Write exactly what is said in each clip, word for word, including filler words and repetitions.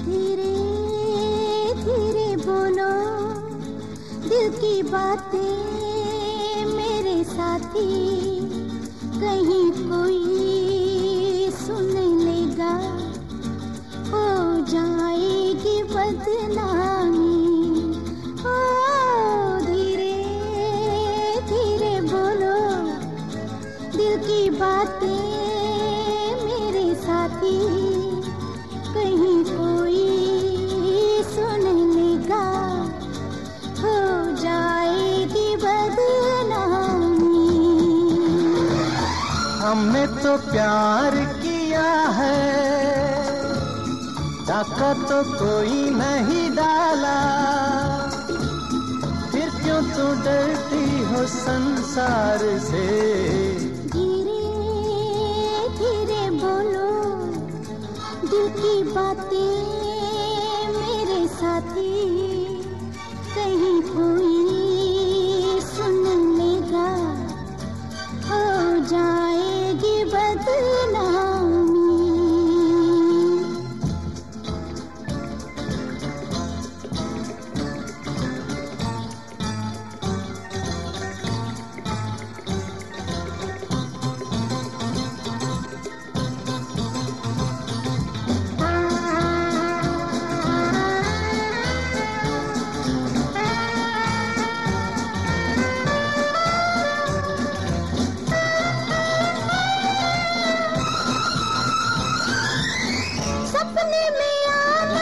धीरे धीरे बोलो दिल की बातें मेरे साथी, कहीं कोई सुन लेगा हो जाएगी बदनामी। ओ धीरे धीरे बोलो दिल की बातें मेरे साथी, कहीं कोई सुन लेगा हो जाएगी बदनामी। हमने तो प्यार किया है, डाका तो कोई नहीं डाला, फिर क्यों तू डरती हो संसार से। धीरे धीरे बोलो दिल की बातें मेरे साथी, कहीं कोई सुन लेगा हो जाएगी बदनामी। सपने में आना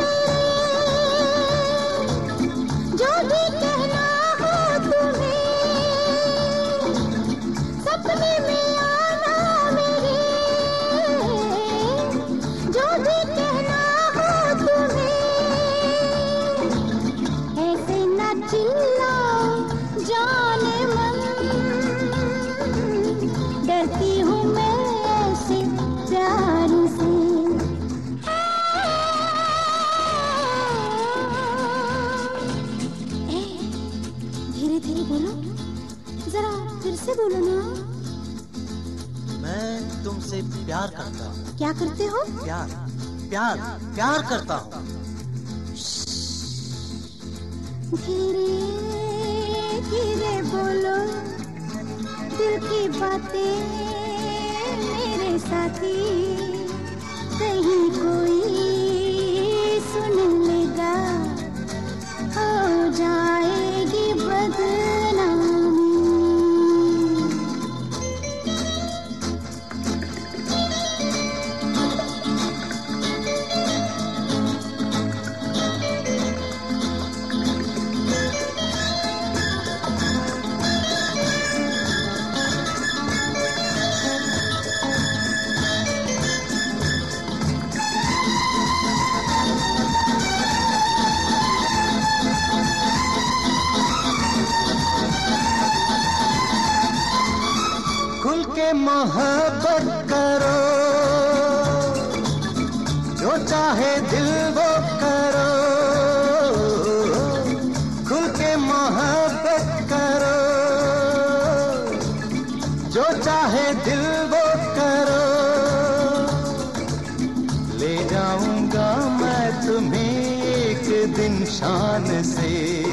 मेरे, जो भी कहना हो तुम्हें। सपने में आना मेरे, जो भी कहना हो तुम्हें। ऐसे न चिल्लाओ जाने मन, डरती हूँ मैं ऐसे प्यार से। धीरे धीरे बोलो, जरा फिर से बोलो ना। मैं तुमसे प्यार करता हूँ। क्या करते हो? प्यार प्यार प्यार करता हूँ। धीरे धीरे बोलो दिल की बातें मेरे साथी, कहीं कोई सुन लेगा हो जाएगी बदनामी। खुल के मोहब्बत करो, जो चाहे दिल वो करो। खुल के मोहब्बत करो, जो चाहे दिल वो करो। ले जाऊंगा मैं तुम्हें एक दिन शान से।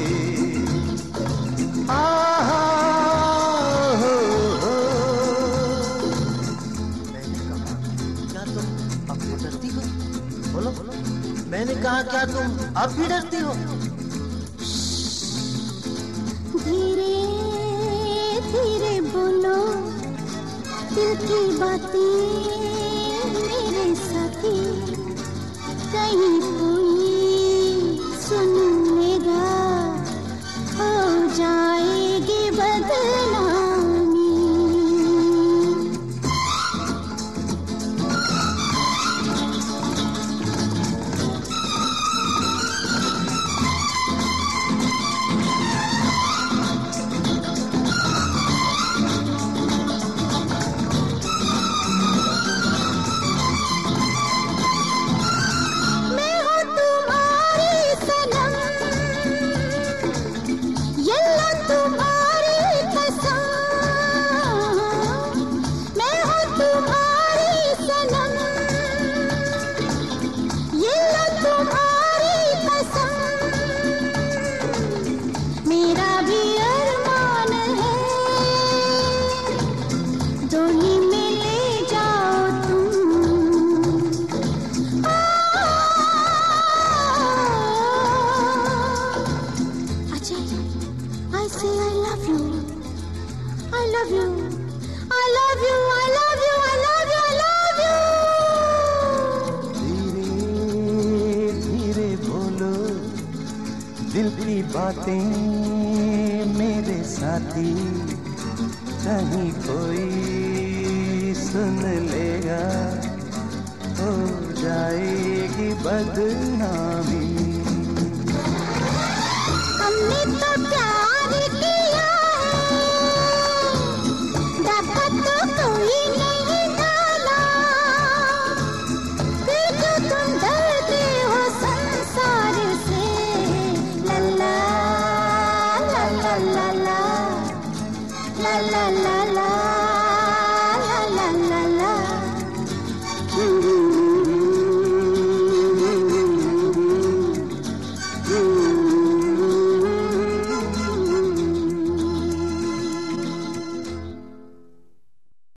आहा हो, हो। मैंने कहा क्या तुम अब भी डरती हो? बोलो बोलो। मैंने कहा क्या तुम अब भी डरती हो? धीरे धीरे बोलो दिल की बातें मेरे साथी, कहीं कोई सुन लेगा हो जाएगी बदनामी। मैं हूँ तुम्हारी सनम, love you, I love you, I love you, I love you. धीरे धीरे बोलो दिल की बातें मेरे साथी, कहीं कोई सुन लेगा हो जाएगी बदनामी। हमने